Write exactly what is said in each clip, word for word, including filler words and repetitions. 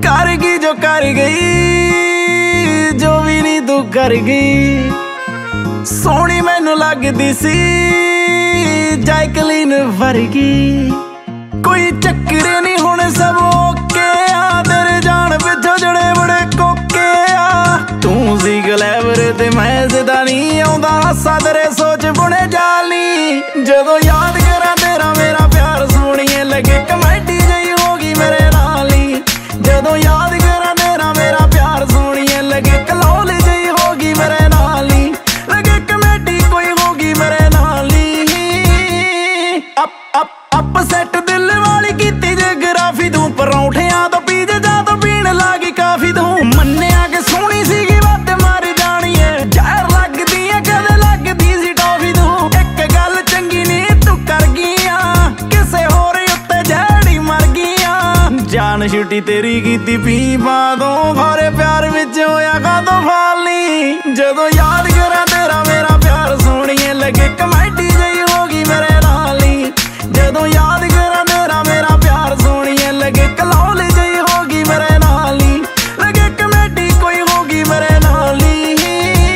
कर गई जो कर गई, जो भी नहीं तू कर गई। सोहनी मैनू लगदी सी जैकलीन वर्गी। कोई चक्कर नहीं हुण सब ओके आ, तेरे जान पिछो जड़े बड़े कोके आ। तू सी गलैवर ते मैं सिदा नहीं आउंदा, हासा तेरे सोच बुने जाली। जदों याद करा तेरा मेरा प्यार सोहणीए लगे कमेटी जही होगी मेरे नाल ही। जदों याद करा तेरा मेरा प्यार सोहणीए लगे कलोल जही होगी मेरे नाल ही। लगे कमेटी कोई होगी मेरे नाल ही। अप अप अपसेट दिल वाली कीती जगराफी तू, परौंठियां तो पीजे जा तो पीण लागी काफी तू। मन्निया कि सोहनी सीगी वध मार जानी है, जहर लगदी है कदे लगदी सी टॉफी तू। एक गल चंगी नहीं तू कर गईया, किसे होर उत्ते जहड़ी मर गईया। जान छुट्टी तेरी कीती पी बादों, खरे प्यार विच होया कादों फालनी। जदों याद करा तेरा मेरा प्यार सोहणीए लगे कमेटी जही होगी मेरे नाल ही। जदों याद करा तेरा मेरा प्यार सोहणीए लगे कलोल जही होगी मेरे नाल ही। लगे कमेटी कोई होगी मेरे नाल ही।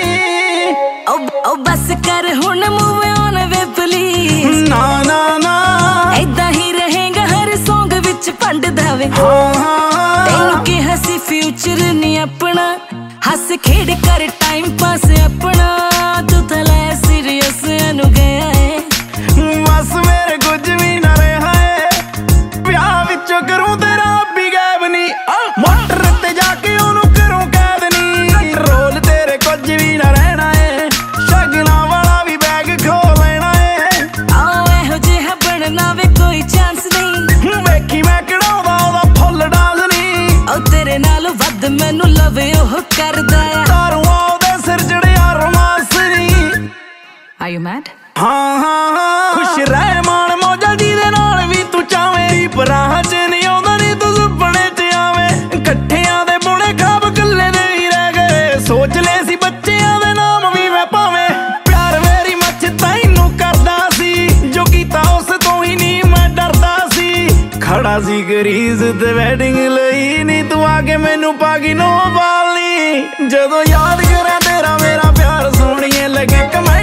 ओ ओ बस कर हुण मूव ऑन वे प्लीज। ना ना ना ऐदां ही रहेगा हर सॉन्ग विच पंड दावे। हाँ हाँ तेनू कि हसी फ्यूचर नहीं अपना, हस खेड़ कर टाइम पास अपना। तू तो लै सीरियस अनु गया है, बस मेरे कुछ भी ना रहा है। ब्याह विचों करूं तेरा भी गैब नी, मोटर ते जाके ओनू करूं कैद नी। रोल तेरे कुछ भी ना रहना है, शगना वाला भी बैग खो लेना है। आओ एहो जिहा बनना वे कोई चांस नहीं, वेखी मैं कढ़ाउंदा ओहदा फुल डांस नी। ओ तेरे नालों वध मैनू लव ओह करदा आ। तारूं ओहदे सिर चढ़िया रोमांस नी। Are you mad? हाँ हाँ हाँ खुश रह मान मौजा जीदे नाल भी तू चावें। दीप राह च नहीं आउंदा नी तू सुपने च आवें। कट्ठियां दे बुने खाब कल्ले दे ही रह गए, सोच ले सी बच्चियां दे नाम भी मैं पावें। प्यार मेरी मच तैनू करदा सी, जो कीता उस तो ही नहीं मैं डरदा सी। खड़ा सी गरीज ते वैडिंग लई नी, तू आके मैनू पागी नो बालनी। जदों याद करा तेरा मेरा प्यार सोहणीए लगे कमेटी